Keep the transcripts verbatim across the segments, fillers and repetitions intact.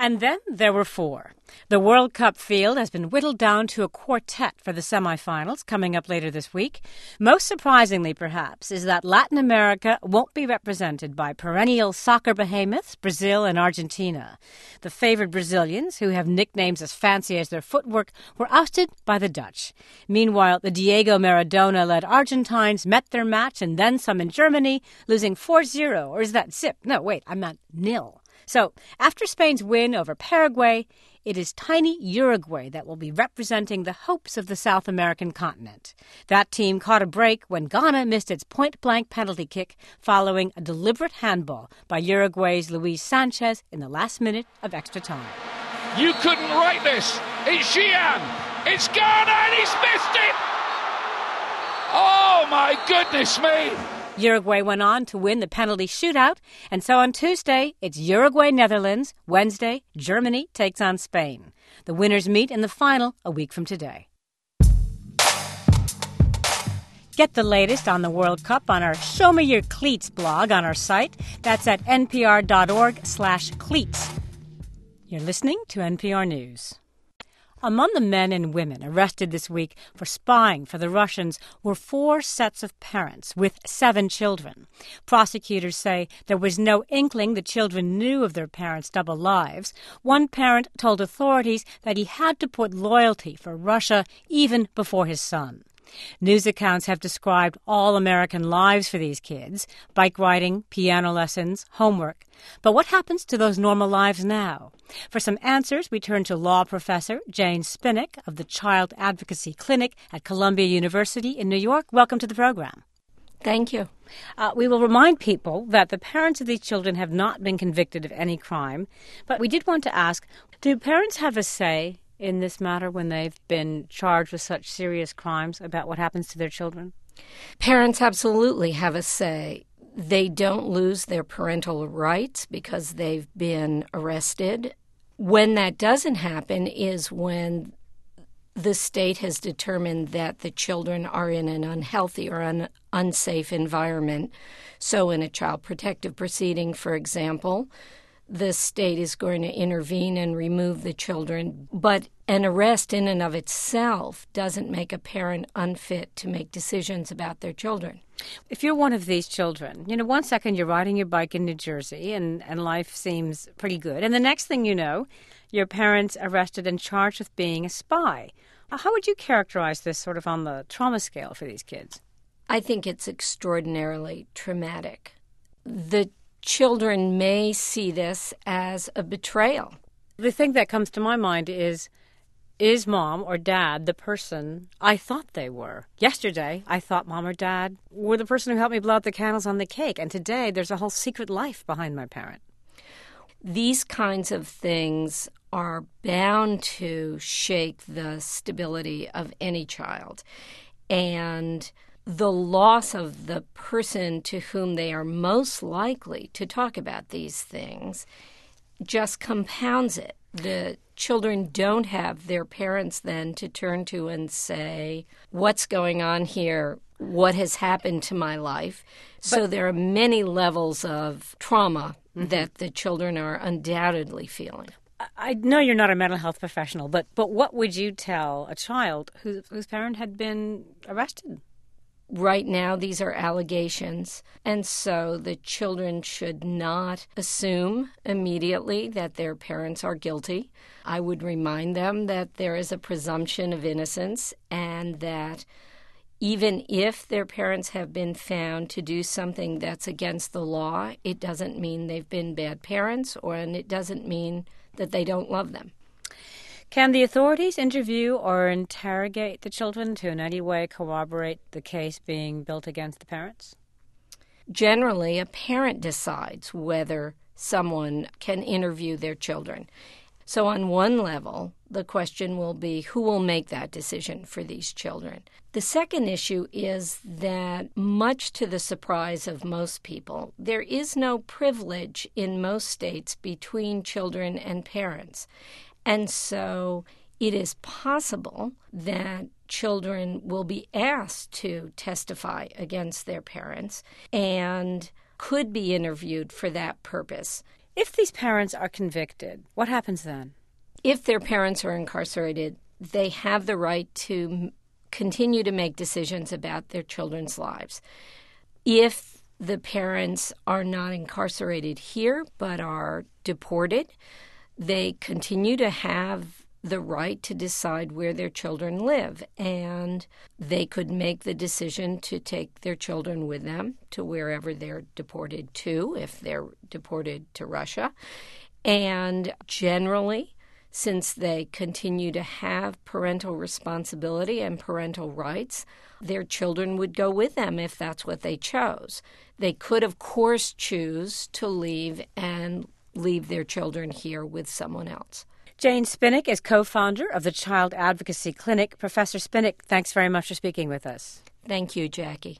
And then there were four. The World Cup field has been whittled down to a quartet for the semifinals coming up later this week. Most surprisingly, perhaps, is that Latin America won't be represented by perennial soccer behemoths, Brazil and Argentina. The favored Brazilians, who have nicknames as fancy as their footwork, were ousted by the Dutch. Meanwhile, the Diego Maradona-led Argentines met their match and then some in Germany, losing four zero. Or is that zip? No, wait, I meant nil. So, after Spain's win over Paraguay, it is tiny Uruguay that will be representing the hopes of the South American continent. That team caught a break when Ghana missed its point-blank penalty kick following a deliberate handball by Uruguay's Luis Sanchez in the last minute of extra time. You couldn't write this. It's Gian. It's Ghana and he's missed it. Oh, my goodness me. Uruguay went on to win the penalty shootout, and so on Tuesday, it's Uruguay-Netherlands. Wednesday, Germany takes on Spain. The winners meet in the final a week from today. Get the latest on the World Cup on our Show Me Your Cleats blog on our site. That's at npr.org slash cleats. You're listening to N P R News. Among the men and women arrested this week for spying for the Russians were four sets of parents with seven children. Prosecutors say there was no inkling the children knew of their parents' double lives. One parent told authorities that he had to put loyalty for Russia even before his son. News accounts have described all American lives for these kids: bike riding, piano lessons, homework. But what happens to those normal lives now? For some answers, we turn to law professor Jane Spinnick of the Child Advocacy Clinic at Columbia University in New York. Welcome to the program. Thank you. Uh, we will remind people that the parents of these children have not been convicted of any crime. But we did want to ask, do parents have a say in this matter when they've been charged with such serious crimes about what happens to their children? Parents absolutely have a say. They don't lose their parental rights because they've been arrested. When that doesn't happen is when the state has determined that the children are in an unhealthy or an unsafe environment. So in a child protective proceeding, for example, the state is going to intervene and remove the children. But an arrest in and of itself doesn't make a parent unfit to make decisions about their children. If you're one of these children, you know, one second you're riding your bike in New Jersey and, and life seems pretty good. And the next thing you know, your parents arrested and charged with being a spy. How would you characterize this sort of on the trauma scale for these kids? I think it's extraordinarily traumatic. The children may see this as a betrayal. The thing that comes to my mind is, is mom or dad the person I thought they were? Yesterday, I thought mom or dad were the person who helped me blow out the candles on the cake, and today there's a whole secret life behind my parent. These kinds of things are bound to shake the stability of any child. And the loss of the person to whom they are most likely to talk about these things just compounds it. The children don't have their parents then to turn to and say, what's going on here? What has happened to my life? But so there are many levels of trauma mm-hmm. that the children are undoubtedly feeling. I know you're not a mental health professional, but, but what would you tell a child who, whose parent had been arrested? Right now, these are allegations, and so the children should not assume immediately that their parents are guilty. I would remind them that there is a presumption of innocence and that even if their parents have been found to do something that's against the law, it doesn't mean they've been bad parents, or and it doesn't mean that they don't love them. Can the authorities interview or interrogate the children to in any way corroborate the case being built against the parents? Generally, a parent decides whether someone can interview their children. So on one level, the question will be who will make that decision for these children. The second issue is that, much to the surprise of most people, there is no privilege in most states between children and parents. And so it is possible that children will be asked to testify against their parents and could be interviewed for that purpose. If these parents are convicted, what happens then? If their parents are incarcerated, they have the right to continue to make decisions about their children's lives. If the parents are not incarcerated here but are deported, they continue to have the right to decide where their children live, and they could make the decision to take their children with them to wherever they're deported to, if they're deported to Russia. And generally, since they continue to have parental responsibility and parental rights, their children would go with them if that's what they chose. They could, of course, choose to leave and leave their children here with someone else. Jane Spinnick is co-founder of the Child Advocacy Clinic. Professor Spinnick, thanks very much for speaking with us. Thank you, Jackie.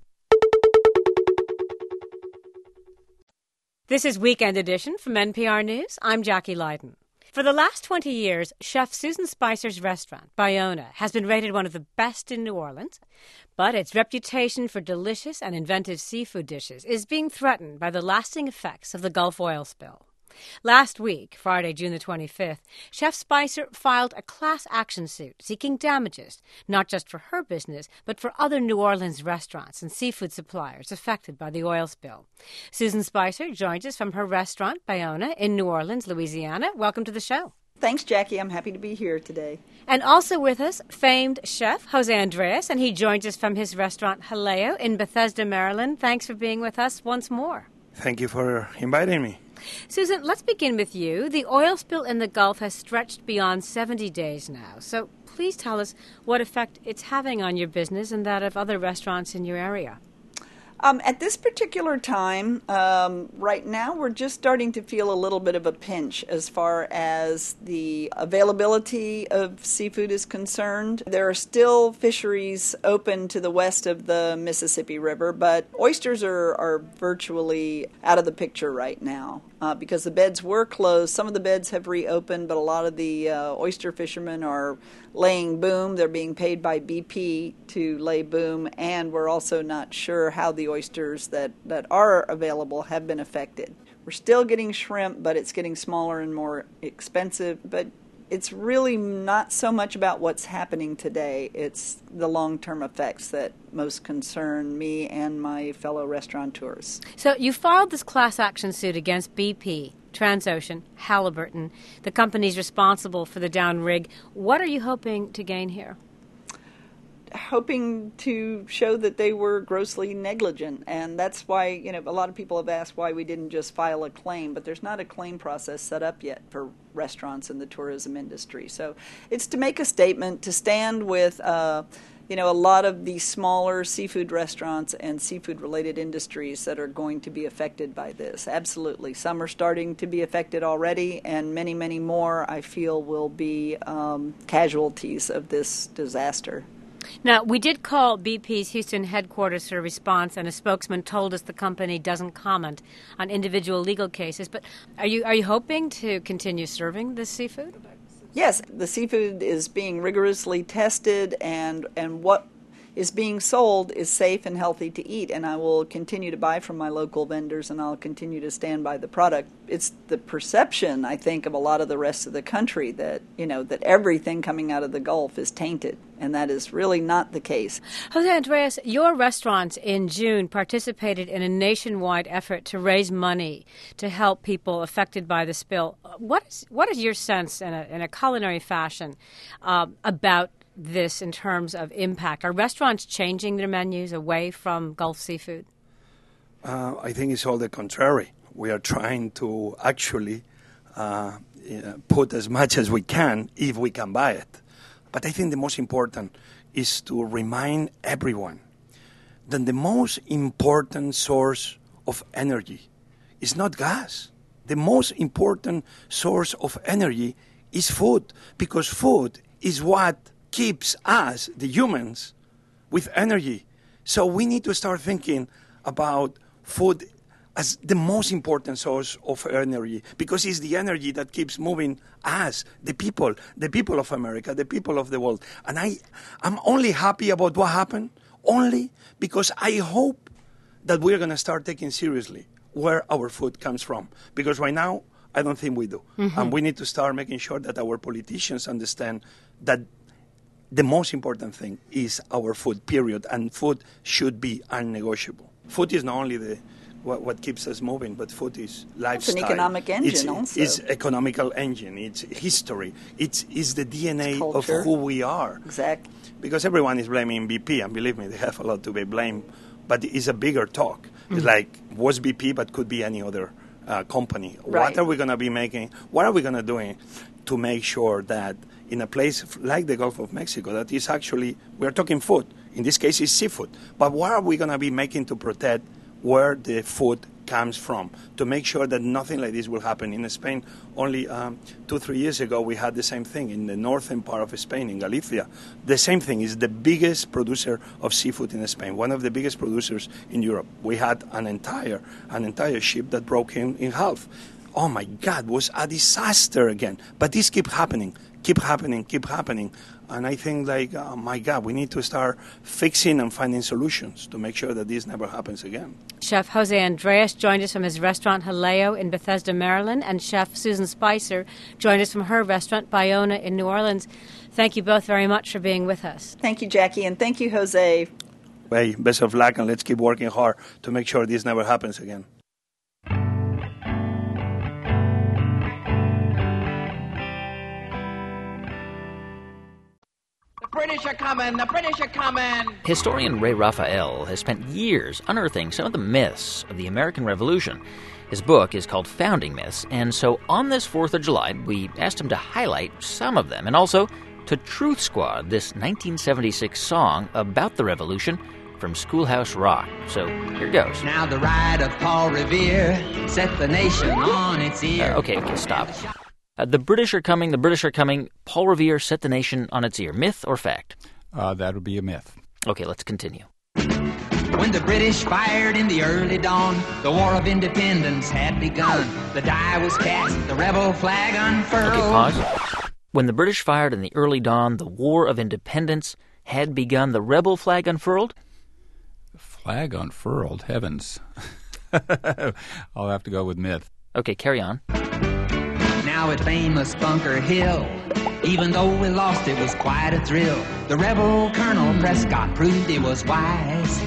This is Weekend Edition from N P R News. I'm Jackie Leiden. For the last twenty years, Chef Susan Spicer's restaurant, Bayona, has been rated one of the best in New Orleans, but its reputation for delicious and inventive seafood dishes is being threatened by the lasting effects of the Gulf oil spill. Last week, Friday, June the twenty-fifth, Chef Spicer filed a class action suit seeking damages, not just for her business, but for other New Orleans restaurants and seafood suppliers affected by the oil spill. Susan Spicer joins us from her restaurant, Bayona, in New Orleans, Louisiana. Welcome to the show. Thanks, Jackie. I'm happy to be here today. And also with us, famed chef Jose Andres, and he joins us from his restaurant, Jaleo, in Bethesda, Maryland. Thanks for being with us once more. Thank you for inviting me. Susan, let's begin with you. The oil spill in the Gulf has stretched beyond seventy days now. So please tell us what effect it's having on your business and that of other restaurants in your area. Um, at this particular time, um, right now, we're just starting to feel a little bit of a pinch as far as the availability of seafood is concerned. There are still fisheries open to the west of the Mississippi River, but oysters are, are virtually out of the picture right now uh, because the beds were closed. Some of the beds have reopened, but a lot of the uh, oyster fishermen are laying boom. They're being paid by B P to lay boom, and we're also not sure how the oysters that, that are available have been affected. We're still getting shrimp, but it's getting smaller and more expensive. But it's really not so much about what's happening today. It's the long-term effects that most concern me and my fellow restaurateurs. So you filed this class action suit against B P, Transocean, Halliburton, the companies responsible for the down rig. What are you hoping to gain here? Hoping to show that they were grossly negligent, and that's why, you know, a lot of people have asked why we didn't just file a claim, but there's not a claim process set up yet for restaurants in the tourism industry. So it's to make a statement, to stand with uh, you know, a lot of the smaller seafood restaurants and seafood-related industries that are going to be affected by this. Absolutely. Some are starting to be affected already, and many, many more, I feel, will be um, casualties of this disaster. Now, we did call B P's Houston headquarters for a response, and a spokesman told us the company doesn't comment on individual legal cases. But are you are you hoping to continue serving this seafood? Yes, the seafood is being rigorously tested, and, and what is being sold is safe and healthy to eat, and I will continue to buy from my local vendors, and I'll continue to stand by the product. It's the perception, I think, of a lot of the rest of the country that, you know, that everything coming out of the Gulf is tainted, and that is really not the case. Jose Andres, your restaurants in June participated in a nationwide effort to raise money to help people affected by the spill. What is, what is your sense in a, in a culinary fashion uh, about this in terms of impact? Are restaurants changing their menus away from Gulf seafood? Uh, I think it's all the contrary. We are trying to actually uh, put as much as we can if we can buy it. But I think the most important is to remind everyone that the most important source of energy is not gas. The most important source of energy is food, because food is what keeps us, the humans, with energy. So we need to start thinking about food as the most important source of energy, because it's the energy that keeps moving us, the people, the people of America, the people of the world. And I, I'm only happy about what happened, only because I hope that we're going to start taking seriously where our food comes from. Because right now, I don't think we do. Mm-hmm. And we need to start making sure that our politicians understand that the most important thing is our food, period. And food should be unnegotiable. Food is not only the what, what keeps us moving, but food is lifestyle. It's an economic engine it's, also. It's economical engine. It's history. It's, it's the D N A of who we are. Exactly. Because everyone is blaming B P, and believe me, they have a lot to be blamed. But it's a bigger talk. Mm-hmm. It's like, was B P, but could be any other uh, company. Right. What are we going to be making? What are we going to do to make sure that in a place like the Gulf of Mexico, that is actually, we're talking food. In this case, it's seafood. But what are we going to be making to protect where the food comes from, to make sure that nothing like this will happen. In Spain, only um, two, three years ago, we had the same thing in the northern part of Spain, in Galicia. The same thing is the biggest producer of seafood in Spain, one of the biggest producers in Europe. We had an entire, an entire ship that broke in, in half. Oh my God, it was a disaster again. But this keep happening, keep happening, keep happening. And I think, like, oh my God, we need to start fixing and finding solutions to make sure that this never happens again. Chef Jose Andres joined us from his restaurant Jaleo in Bethesda, Maryland, and Chef Susan Spicer joined us from her restaurant Bayona in New Orleans. Thank you both very much for being with us. Thank you, Jackie, and thank you, Jose. Hey, best of luck, and let's keep working hard to make sure this never happens again. The British are coming! The British are coming! Historian Ray Raphael has spent years unearthing some of the myths of the American Revolution. His book is called Founding Myths, and so on this fourth of July, we asked him to highlight some of them, and also to Truth Squad, this nineteen seventy-six song about the Revolution from Schoolhouse Rock. So here goes. Now the ride of Paul Revere set the nation on its ear. Uh, okay, okay, stop. Uh, the British are coming, the British are coming. Paul Revere set the nation on its ear. Myth or fact? Uh, that would be a myth. Okay, let's continue. When the British fired in the early dawn, the War of Independence had begun. The die was cast, the rebel flag unfurled. Okay, pause. When the British fired in the early dawn, the War of Independence had begun. The rebel flag unfurled? Flag unfurled? Heavens. I'll have to go with myth. Okay, carry on. Now at famous Bunker Hill, even though we lost, it was quite a thrill. The rebel Colonel Prescott proved he was wise.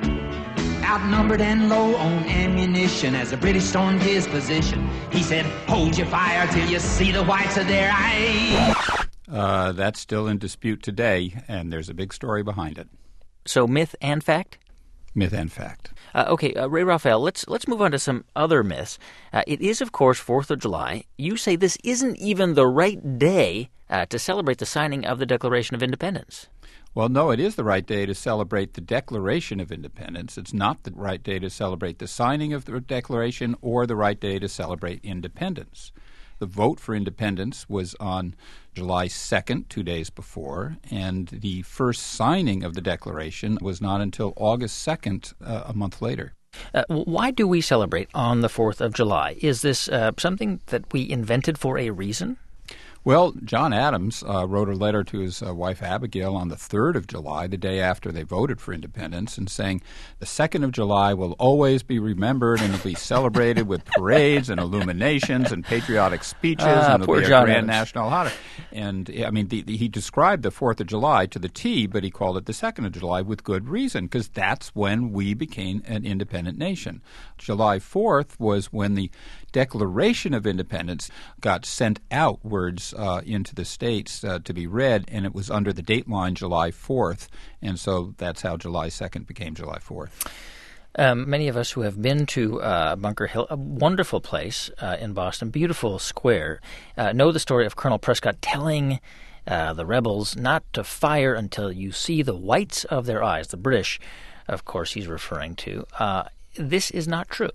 Outnumbered and low on ammunition as the British stormed his position. He said, hold your fire till you see the whites of their eyes. Uh, that's still in dispute today, and there's a big story behind it. So myth and fact? Myth and fact. Uh, okay, uh, Ray Raphael, let's let's move on to some other myths. Uh, it is, of course, fourth of July. You say this isn't even the right day uh, to celebrate the signing of the Declaration of Independence. Well, no, it is the right day to celebrate the Declaration of Independence. It's not the right day to celebrate the signing of the Declaration or the right day to celebrate independence. The vote for independence was on July second, two days before, and the first signing of the Declaration was not until August second, uh, a month later. Uh, why do we celebrate on the fourth of July? Is this uh, something that we invented for a reason? Well, John Adams uh, wrote a letter to his uh, wife Abigail on the third of July, the day after they voted for independence, and saying, the second of July will always be remembered and will be celebrated with parades and illuminations and patriotic speeches, ah, and it'll poor be a John grand Adams. national holiday. And, I mean, the, the, he described the fourth of July to the T, but he called it the second of July with good reason, because that's when we became an independent nation. July fourth was when the Declaration of Independence got sent outwards uh, into the states uh, to be read, and it was under the date line July fourth, and so that's how July second became July fourth. Um, many of us who have been to uh, Bunker Hill, a wonderful place uh, in Boston, beautiful square, uh, know the story of Colonel Prescott telling uh, the rebels not to fire until you see the whites of their eyes. The British, of course, he's referring to. Uh, this is not true.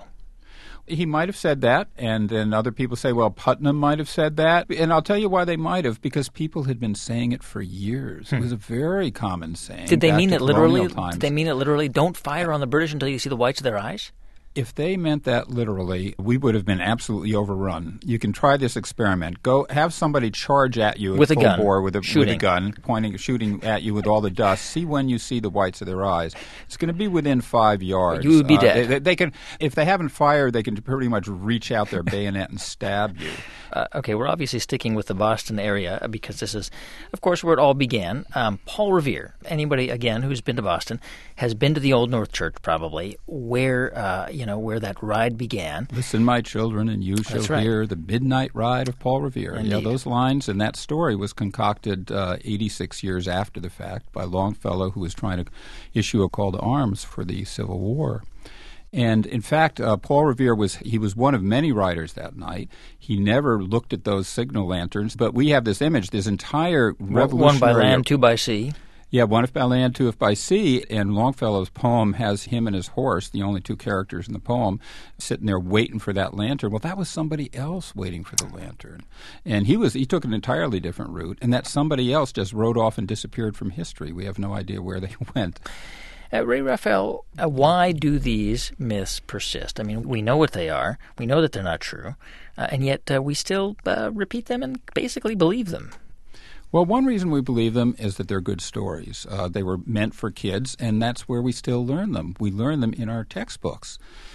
He might have said that, and then other people say, well, Putnam might have said that. And I'll tell you why they might have, because people had been saying it for years. Hmm. It was a very common saying. Did they mean it literally? Times. Did they mean it literally? Don't fire on the British until you see the whites of their eyes? If they meant that literally, we would have been absolutely overrun. You can try this experiment. Go have somebody charge at you with at a full gun, bore with a, with a gun, pointing, shooting at you with all the dust. See when you see the whites of their eyes. It's going to be within five yards. You would be uh, dead. They, they can, if they haven't fired, they can pretty much reach out their bayonet and stab you. Uh, okay, we're obviously sticking with the Boston area because this is, of course, where it all began. Um, Paul Revere, anybody, again, who's been to Boston, has been to the Old North Church probably, where, uh, you know, where that ride began. Listen, my children, and you shall right. hear the midnight ride of Paul Revere. Indeed. Yeah, those lines and that story was concocted uh, eighty-six years after the fact by Longfellow, who was trying to issue a call to arms for the Civil War. And in fact, uh, Paul Revere was he was one of many riders that night. He never looked at those signal lanterns, but we have this image, this entire revolutionary... One by land, two by sea. Yeah, one if by land, two if by sea. And Longfellow's poem has him and his horse, the only two characters in the poem, sitting there waiting for that lantern. Well, that was somebody else waiting for the lantern. And he was he took an entirely different route, and that somebody else just rode off and disappeared from history. We have no idea where they went. Uh, Ray Raphael, uh, why do these myths persist? I mean, we know what they are. We know that they're not true. Uh, and yet uh, we still uh, repeat them and basically believe them. Well, one reason we believe them is that they're good stories. Uh, they were meant for kids, and that's where we still learn them. We learn them in our textbooks.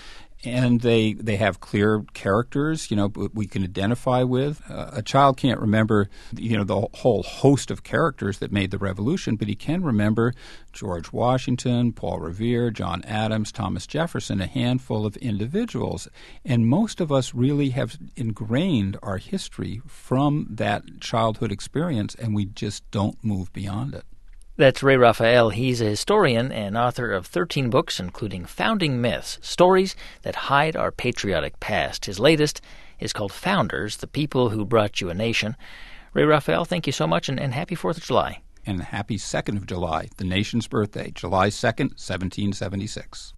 And they they have clear characters, you know, we can identify with. Uh, a child can't remember, you know, the whole host of characters that made the revolution, but he can remember George Washington, Paul Revere, John Adams, Thomas Jefferson, a handful of individuals. And most of us really have ingrained our history from that childhood experience, and we just don't move beyond it. That's Ray Raphael. He's a historian and author of thirteen books, including Founding Myths, Stories That Hide Our Patriotic Past. His latest is called Founders, The People Who Brought You a Nation. Ray Raphael, thank you so much, and, and happy fourth of July. And happy second of July, the nation's birthday, July second, seventeen seventy-six.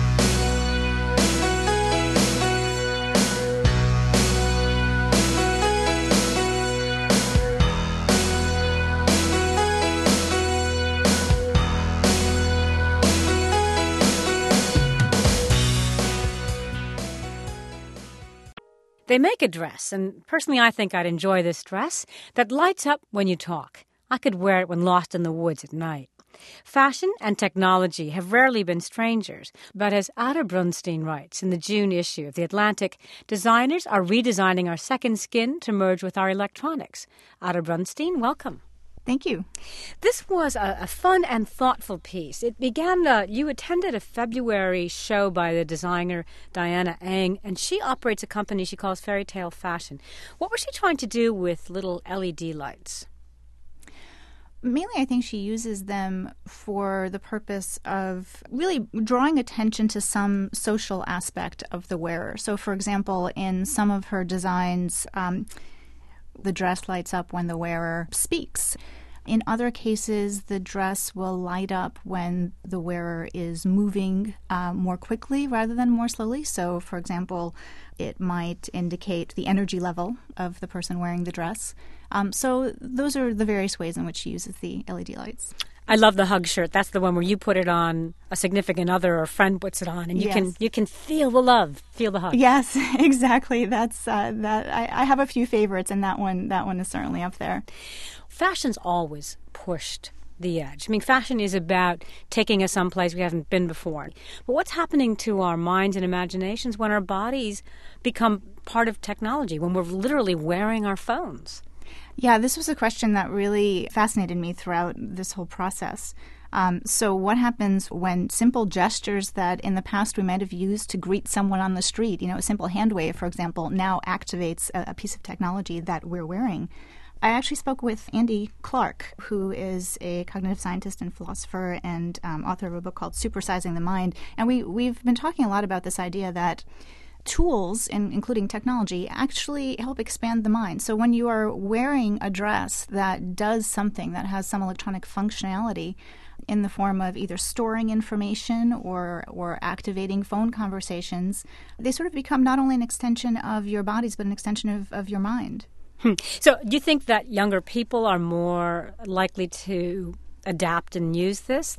They make a dress, and personally I think I'd enjoy this dress, that lights up when you talk. I could wear it when lost in the woods at night. Fashion and technology have rarely been strangers, but as Ada Brunstein writes in the June issue of The Atlantic, designers are redesigning our second skin to merge with our electronics. Ada Brunstein, welcome. Thank you. This was a, a fun and thoughtful piece. It began, uh, you attended a February show by the designer Diana Eng, and she operates a company she calls Fairy Tale Fashion. What was she trying to do with little L E D lights? Mainly, I think she uses them for the purpose of really drawing attention to some social aspect of the wearer. So, for example, in some of her designs, um, the dress lights up when the wearer speaks. In other cases, the dress will light up when the wearer is moving uh, more quickly rather than more slowly. So, for example, it might indicate the energy level of the person wearing the dress. Um, so those are the various ways in which she uses the L E D lights. I love the hug shirt. That's the one where you put it on, a significant other or a friend puts it on, and you yes. can you can feel the love, feel the hug. Yes, exactly. That's uh, that. I, I have a few favorites, and that one that one is certainly up there. Fashion's always pushed the edge. I mean, fashion is about taking us someplace we haven't been before. But what's happening to our minds and imaginations when our bodies become part of technology, when we're literally wearing our phones? Yeah, this was a question that really fascinated me throughout this whole process. Um, so what happens when simple gestures that in the past we might have used to greet someone on the street, you know, a simple hand wave, for example, now activates a, a piece of technology that we're wearing? I actually spoke with Andy Clark, who is a cognitive scientist and philosopher and um, author of a book called Supersizing the Mind. And we, we've been talking a lot about this idea that tools, in, including technology, actually help expand the mind. So when you are wearing a dress that does something, that has some electronic functionality in the form of either storing information or, or activating phone conversations, they sort of become not only an extension of your bodies, but an extension of, of your mind. Hmm. So do you think that younger people are more likely to adapt and use this?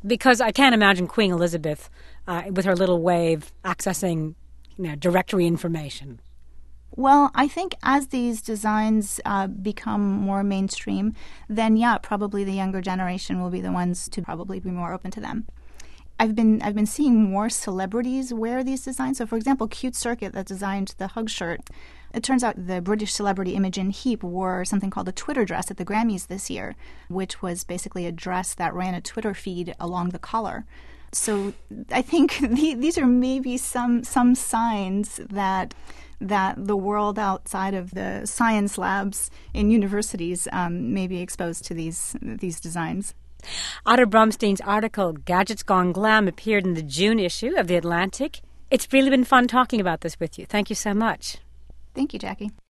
Because I can't imagine Queen Elizabeth uh, with her little wave accessing, you know, directory information. Well, I think as these designs uh, become more mainstream, then yeah, probably the younger generation will be the ones to probably be more open to them. I've been I've been seeing more celebrities wear these designs. So, for example, Cute Circuit that designed the hug shirt. It turns out the British celebrity Imogen Heap wore something called a Twitter dress at the Grammys this year, which was basically a dress that ran a Twitter feed along the collar. So I think the, these are maybe some some signs that that the world outside of the science labs in universities um, may be exposed to these these designs. Ada Bromstein's article, Gadgets Gone Glam, appeared in the June issue of The Atlantic. It's really been fun talking about this with you. Thank you so much. Thank you, Jackie.